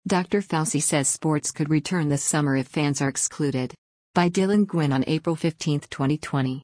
Dr. Fauci says sports could return this summer if fans are excluded. By Dylan Gwynn on April 15, 2020.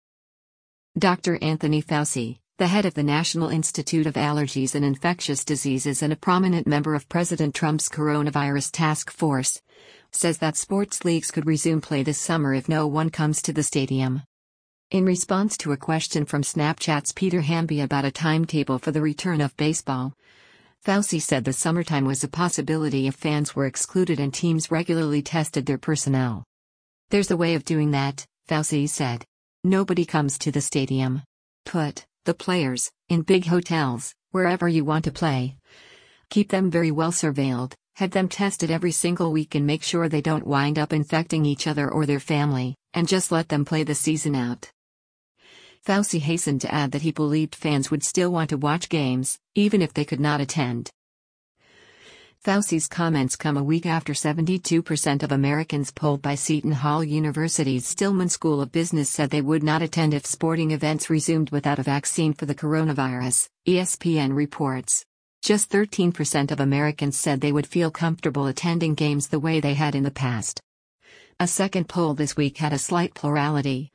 Dr. Anthony Fauci, the head of the National Institute of Allergies and Infectious Diseases and a prominent member of President Trump's coronavirus task force, says that sports leagues could resume play this summer if no one comes to the stadium. In response to a question from Snapchat's Peter Hamby about a timetable for the return of baseball, Fauci said the summertime was a possibility if fans were excluded and teams regularly tested their personnel. "There's a way of doing that," Fauci said. "Nobody comes to the stadium. Put the players in big hotels, wherever you want to play. Keep them very well surveilled, have them tested every single week and make sure they don't wind up infecting each other or their family, and just let them play the season out." Fauci hastened to add that he believed fans would still want to watch games, even if they could not attend. Fauci's comments come a week after 72% of Americans polled by Seton Hall University's Stillman School of Business said they would not attend if sporting events resumed without a vaccine for the coronavirus, ESPN reports. Just 13% of Americans said they would feel comfortable attending games the way they had in the past. A second poll this week had a slight plurality,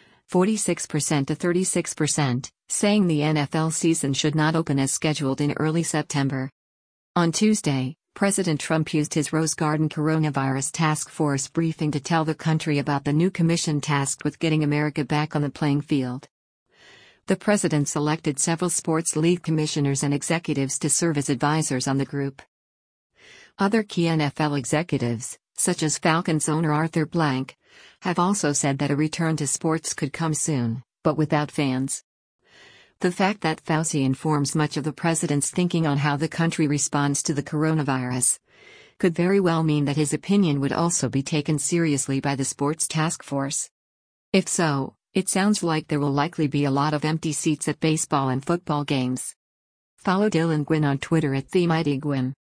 46% to 36%, saying the NFL season should not open as scheduled in early September. On Tuesday, President Trump used his Rose Garden Coronavirus Task Force briefing to tell the country about the new commission tasked with getting America back on the playing field. The president selected several sports league commissioners and executives to serve as advisors on the group. Other key NFL executives, such as Falcons owner Arthur Blank, have also said that a return to sports could come soon, but without fans. The fact that Fauci informs much of the president's thinking on how the country responds to the coronavirus could very well mean that his opinion would also be taken seriously by the sports task force. If so, it sounds like there will likely be a lot of empty seats at baseball and football games. Follow Dylan Gwynn on Twitter @TheMightyGwynn.